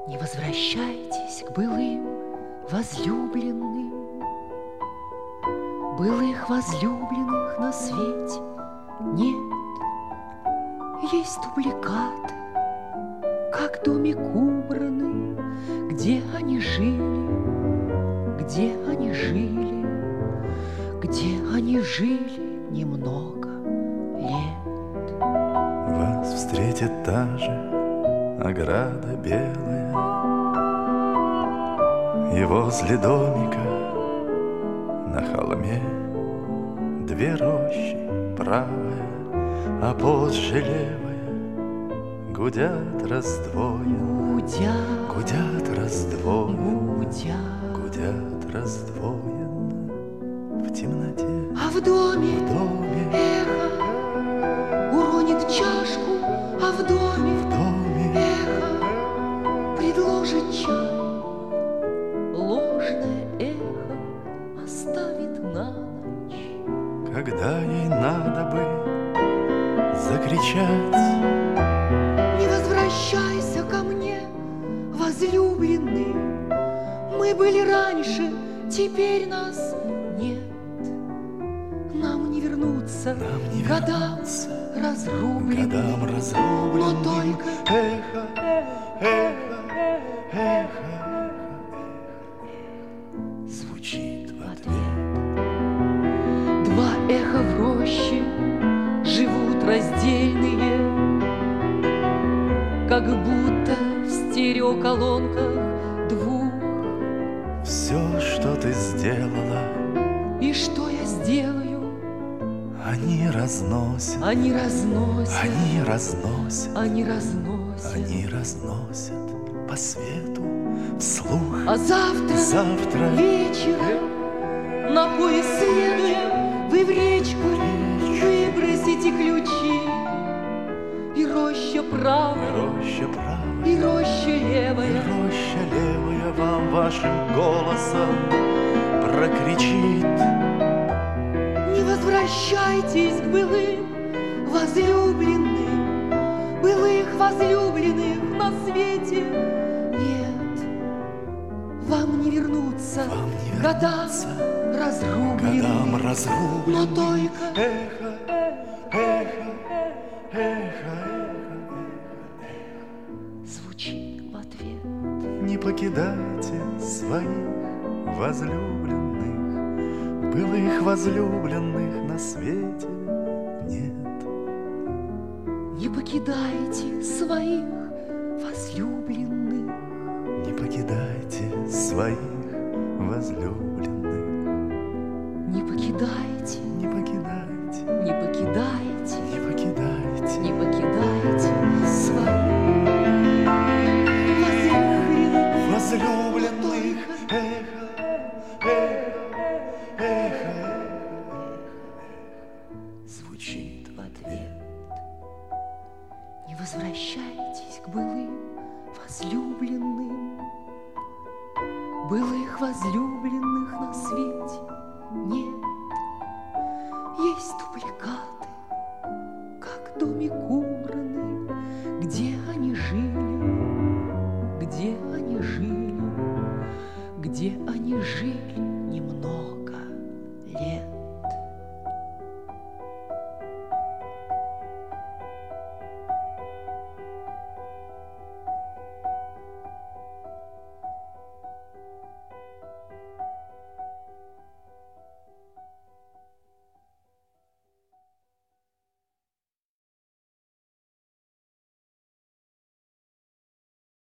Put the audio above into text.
Не возвращайтесь к былым возлюбленным. Былых возлюбленных на свете нет. Есть дубликаты, как домик убранный, где они жили, где они жили, где они жили немного лет. Вас встретит та же ограда белая, и возле домика на холме две рощи, правая, а позже левая, гудят раздвоенно, гудят раздвоенно, гудят раздвоенно в темноте. А в доме эхо уронит чашку, а в доме эхо предложит чай. Ложное эхо оставит на ночь. Когда ей надо бы закричать: не возвращайся ко мне, возлюбленный. Мы были раньше, теперь нас нет. Нам не вернуться к годам разрубленным, но только эхо, эхо, эхо звучит в ответ. Два эха в роще живут раздельные, как будто в стереоколонках двух. Все, что ты сделала, и что я сделаю, они разносят, они разносят, они разносят, они разносят, они разносят по свету вслух. А завтра вечером на поезд следуя, вы в речку выбросите ключи. И роща правая, и роща левая, вам вашим голосом прокричит: не возвращайтесь к былым возлюбленным. Былых возлюбленных на свете нет. Вам не вернуться к годам разрубленным, но только эхо, эхо, эхо, звучит в ответ. не покидайте своих возлюбленных. Былых возлюбленных на свете нет. Не покидайте своих возлюбленных. Не покидайте своих возлюбленных. Не покидайте, Не покидайте, не покидайте, не покидайте, не покидайте своих возлюбленных. возлюбленных. Эхо, эхо, эхо звучит В ответ. Не возвращайтесь к былым возлюбленным. Былых возлюбленных на свете нет. Есть дубликаты, как домик убранный, где они жили, где они жили, где они жили